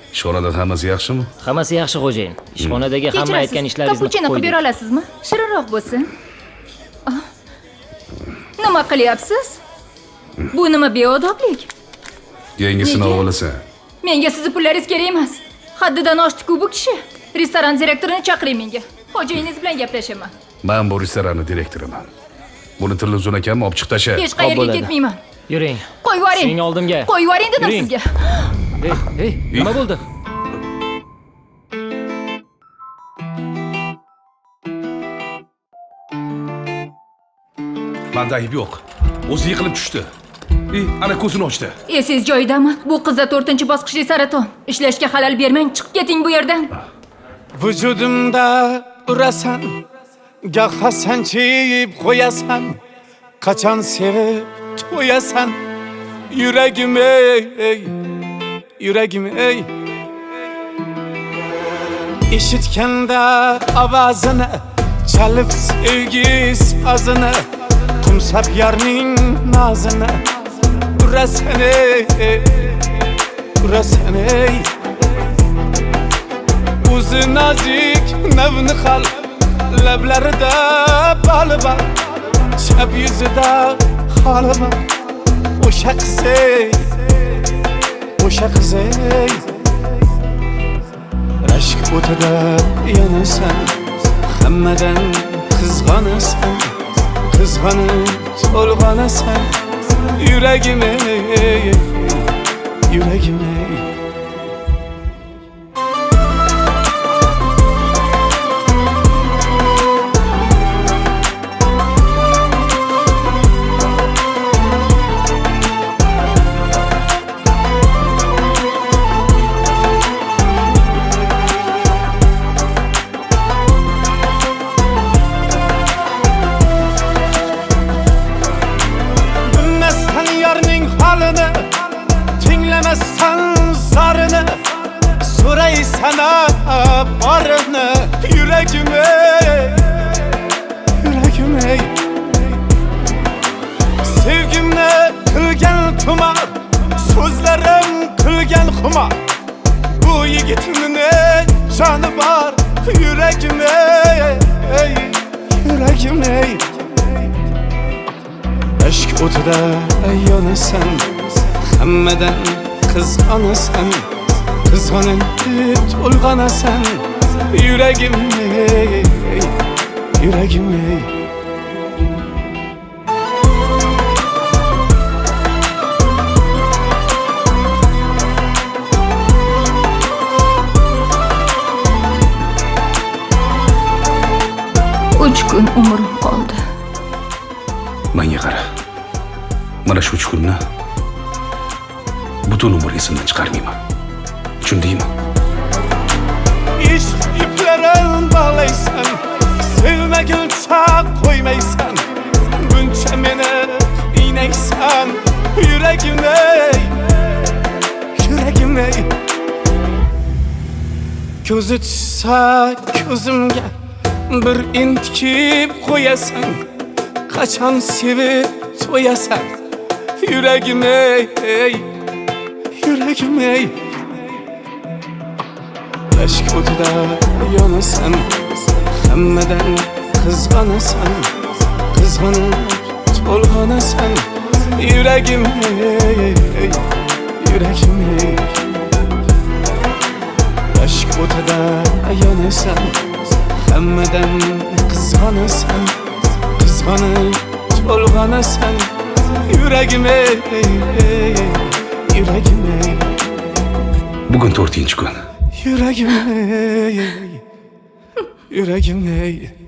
Ishxonada hammasi yaxshimi? Hammasi yaxshi xo'jayin. Ishxonadagi hamma aytgan ishlaringizni kapuchino qilib bera olasizmi? Shirinroq bo'lsin. Nima qilyapsiz? Bu nima beodoblik? Yangisini olasan. Menga sizni pullaringiz kerak emas. Haddidan oshdi-ku bu kishi. Restoran direktorini chaqiring menga. Xo'jayiningiz bilan gaplashaman. Men bu restoranning direktoriman. Buni Tilluzun akamni olib chiq tasha. Hech qayerga ketmayman. Yuring. Qo'yib yuboring. Sening oldimga. Qo'yib yuboring dedim Yuring. sizga. Hey, nima bo'ldi? Menda ayb yo'q. O'zi yiqilib tushdi. Ana ko'zini ochdi. Esiz joyidami? Bu qizda 4-bosqichli saraton. Ishlashga xalal bermang, chiqib keting bu yerdan. Vücudumda urasan, gah hasanchib qo'yasan, qachon sevib to'yasan, yuragim ey, yuragim ey. Eshitganda ovozini, chalib sevgi sazini, qumsab yarning nozini, urasan ey, urasan ey. O'zi nazik navni xal, lablarida bali bor, chap yuzida xoli bor. O'sha qiz ey, o'sha qiz ey. Rashk o'tida yonasan, hammadan qizg'onasan, qizg'onib to'lg'onasan. Yuragim ey, yuragim ey. Tinglamassan zarini, so'raysana borini. Yuragim ey, yuragim ey. Sevgimni qilgan tumor, so'zlarim qilgan xumor. Bu yigitning joni bor. Yuragim ey, yuragim ey. Aşk o'tida yonasan, hammadan qizg'onasan, qizg'onib to'lg'onasan. Yuragim ey, yuragim ey. Uch kun umrim qoldi. Menga qara. Mana shu 3 kunni butun umr esimdan chiqarmayman. Tushundingmi? Ishq iplarin bog'laysan, sevmaguncha qo'ymaysan. Buncha meni qiynaysan. Yuragim ey, yuragim ey. Ko'zi tushsa ko'zimga bir intikib qo'yasan, qachon sevib to'yasan. Yuragim ey, yuragim ey. Aşk o'tida yonasan, hammadan qizg'onasan, qizg'onib to'lg'onasan. Yuragim ey, yuragim ey. Aşk o'tida yonasan, hammadan qizg'onasan, qizg'onib to'lg'onasan. Yuragim ey, yuragim ey. Bugun 4-kun. Yuragim ey, yuragim ey.